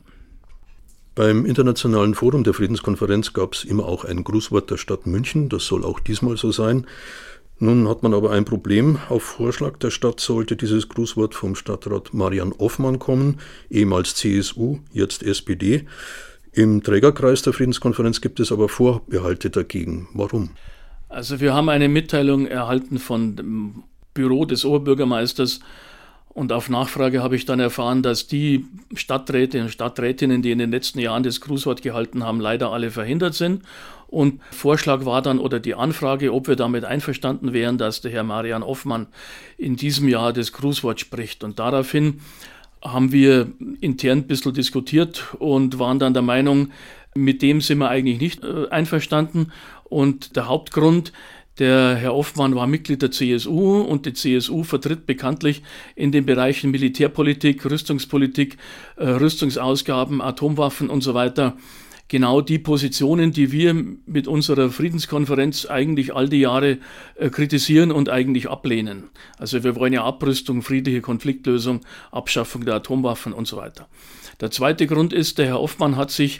A: Beim Internationalen Forum der Friedenskonferenz gab es immer auch ein Grußwort der Stadt München. Das soll auch diesmal so sein. Nun hat man aber ein Problem. Auf Vorschlag der Stadt sollte dieses Grußwort vom Stadtrat Marian Offmann kommen, ehemals CSU, jetzt SPD. Im Trägerkreis der Friedenskonferenz gibt es aber Vorbehalte dagegen. Warum?
C: Also wir haben eine Mitteilung erhalten von dem Büro des Oberbürgermeisters und auf Nachfrage habe ich dann erfahren, dass die Stadträte und Stadträtinnen, die in den letzten Jahren das Grußwort gehalten haben, leider alle verhindert sind. Und Vorschlag war dann, oder die Anfrage, ob wir damit einverstanden wären, dass der Herr Marian Offmann in diesem Jahr das Grußwort spricht. Und daraufhin haben wir intern ein bisschen diskutiert und waren dann der Meinung, mit dem sind wir eigentlich nicht einverstanden. Und der Hauptgrund, der Herr Offmann war Mitglied der CSU und die CSU vertritt bekanntlich in den Bereichen Militärpolitik, Rüstungspolitik, Rüstungsausgaben, Atomwaffen und so weiter genau die Positionen, die wir mit unserer Friedenskonferenz eigentlich all die Jahre kritisieren und eigentlich ablehnen. Also wir wollen ja Abrüstung, friedliche Konfliktlösung, Abschaffung der Atomwaffen und so weiter. Der zweite Grund ist, der Herr Offmann hat sich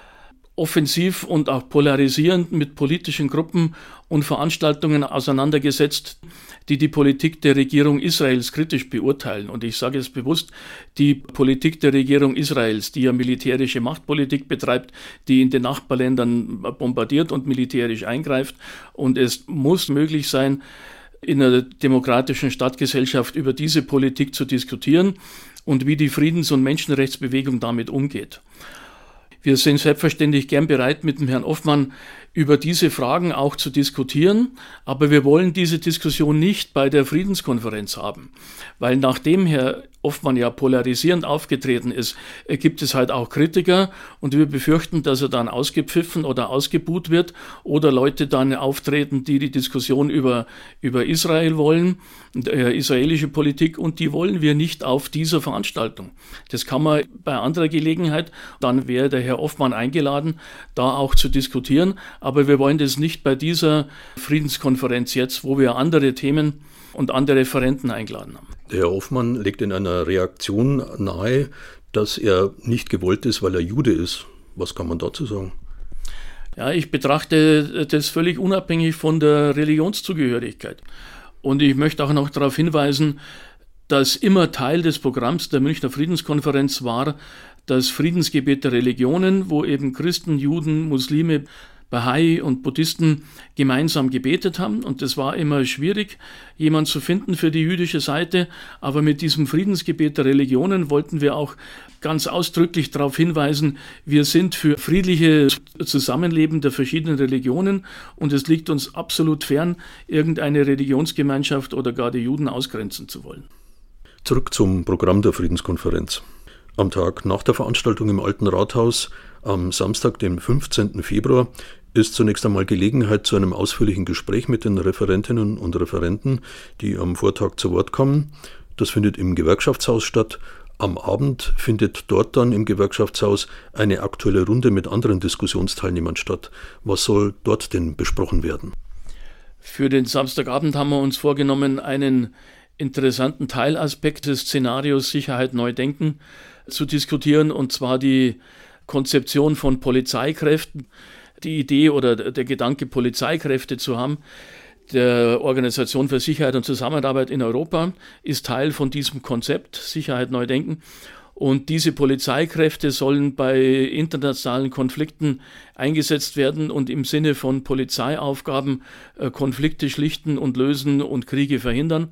C: offensiv und auch polarisierend mit politischen Gruppen und Veranstaltungen auseinandergesetzt, die die Politik der Regierung Israels kritisch beurteilen. Und ich sage es bewusst, die Politik der Regierung Israels, die ja militärische Machtpolitik betreibt, die in den Nachbarländern bombardiert und militärisch eingreift. Und es muss möglich sein, in einer demokratischen Stadtgesellschaft über diese Politik zu diskutieren und wie die Friedens- und Menschenrechtsbewegung damit umgeht. Wir sind selbstverständlich gern bereit, mit dem Herrn Offmann über diese Fragen auch zu diskutieren, aber wir wollen diese Diskussion nicht bei der Friedenskonferenz haben, weil nachdem Herr Offmann ja polarisierend aufgetreten ist, gibt es halt auch Kritiker und wir befürchten, dass er dann ausgepfiffen oder ausgebuht wird oder Leute dann auftreten, die die Diskussion über Israel wollen, israelische Politik, und die wollen wir nicht auf dieser Veranstaltung. Das kann man bei anderer Gelegenheit, dann wäre der Herr Offmann eingeladen, da auch zu diskutieren, aber wir wollen das nicht bei dieser Friedenskonferenz jetzt, wo wir andere Themen und andere Referenten eingeladen haben.
A: Der Herr Offmann legt in einer Reaktion nahe, dass er nicht gewollt ist, weil er Jude ist. Was kann man dazu sagen?
C: Ja, ich betrachte das völlig unabhängig von der Religionszugehörigkeit. Und ich möchte auch noch darauf hinweisen, dass immer Teil des Programms der Münchner Friedenskonferenz war, das Friedensgebet der Religionen, wo eben Christen, Juden, Muslime, Bahai und Buddhisten gemeinsam gebetet haben. Und das war immer schwierig, jemanden zu finden für die jüdische Seite. Aber mit diesem Friedensgebet der Religionen wollten wir auch ganz ausdrücklich darauf hinweisen, wir sind für friedliche Zusammenleben der verschiedenen Religionen und es liegt uns absolut fern, irgendeine Religionsgemeinschaft oder gar die Juden ausgrenzen zu wollen.
A: Zurück zum Programm der Friedenskonferenz. Am Tag nach der Veranstaltung im Alten Rathaus, am Samstag, dem 15. Februar, ist zunächst einmal Gelegenheit zu einem ausführlichen Gespräch mit den Referentinnen und Referenten, die am Vortag zu Wort kommen. Das findet im Gewerkschaftshaus statt. Am Abend findet dort dann im Gewerkschaftshaus eine aktuelle Runde mit anderen Diskussionsteilnehmern statt. Was soll dort denn besprochen werden?
C: Für den Samstagabend haben wir uns vorgenommen, einen interessanten Teilaspekt des Szenarios Sicherheit neu denken zu diskutieren, und zwar die Konzeption von Polizeikräften, die Idee oder der Gedanke, Polizeikräfte zu haben. Der Organisation für Sicherheit und Zusammenarbeit in Europa ist Teil von diesem Konzept Sicherheit neu denken. Und diese Polizeikräfte sollen bei internationalen Konflikten eingesetzt werden und im Sinne von Polizeiaufgaben Konflikte schlichten und lösen und Kriege verhindern.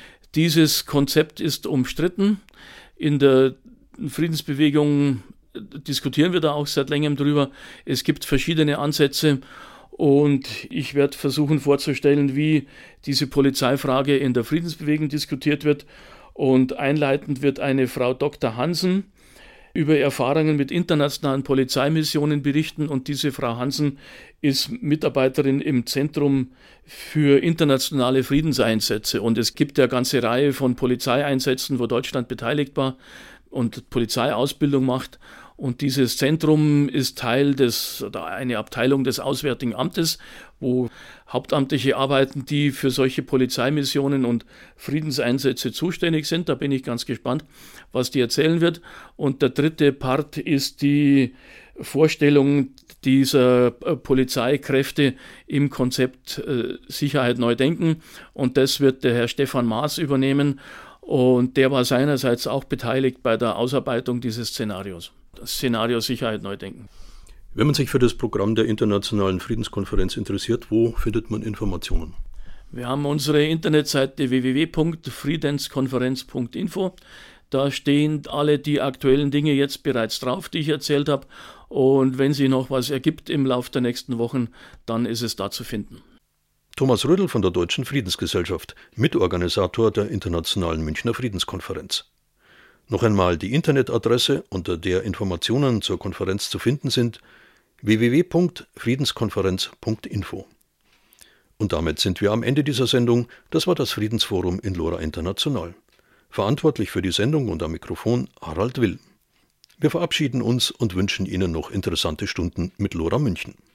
C: Dieses Konzept ist umstritten. In der Friedensbewegung diskutieren wir da auch seit längerem drüber. Es gibt verschiedene Ansätze und ich werde versuchen vorzustellen, wie diese Polizeifrage in der Friedensbewegung diskutiert wird. Und einleitend wird eine Frau Dr. Hansen über Erfahrungen mit internationalen Polizeimissionen berichten, und diese Frau Hansen ist Mitarbeiterin im Zentrum für internationale Friedenseinsätze, und es gibt ja eine ganze Reihe von Polizeieinsätzen, wo Deutschland beteiligt war und Polizeiausbildung macht. Und dieses Zentrum ist Teil eine Abteilung des Auswärtigen Amtes, wo Hauptamtliche arbeiten, die für solche Polizeimissionen und Friedenseinsätze zuständig sind. Da bin ich ganz gespannt, was die erzählen wird. Und der dritte Part ist die Vorstellung dieser Polizeikräfte im Konzept Sicherheit neu denken. Und das wird der Herr Stefan Maas übernehmen. Und der war seinerseits auch beteiligt bei der Ausarbeitung dieses Szenarios. Das Szenario Sicherheit neu denken.
A: Wenn man sich für das Programm der Internationalen Friedenskonferenz interessiert, wo findet man Informationen?
C: Wir haben unsere Internetseite www.friedenskonferenz.info. Da stehen alle die aktuellen Dinge jetzt bereits drauf, die ich erzählt habe. Und wenn sich noch was ergibt im Laufe der nächsten Wochen, dann ist es da zu finden.
A: Thomas Rödl von der Deutschen Friedensgesellschaft, Mitorganisator der Internationalen Münchner Friedenskonferenz. Noch einmal die Internetadresse, unter der Informationen zur Konferenz zu finden sind: www.friedenskonferenz.info. Und damit sind wir am Ende dieser Sendung. Das war das Friedensforum in Lora International. Verantwortlich für die Sendung und am Mikrofon Harald Will. Wir verabschieden uns und wünschen Ihnen noch interessante Stunden mit Lora München.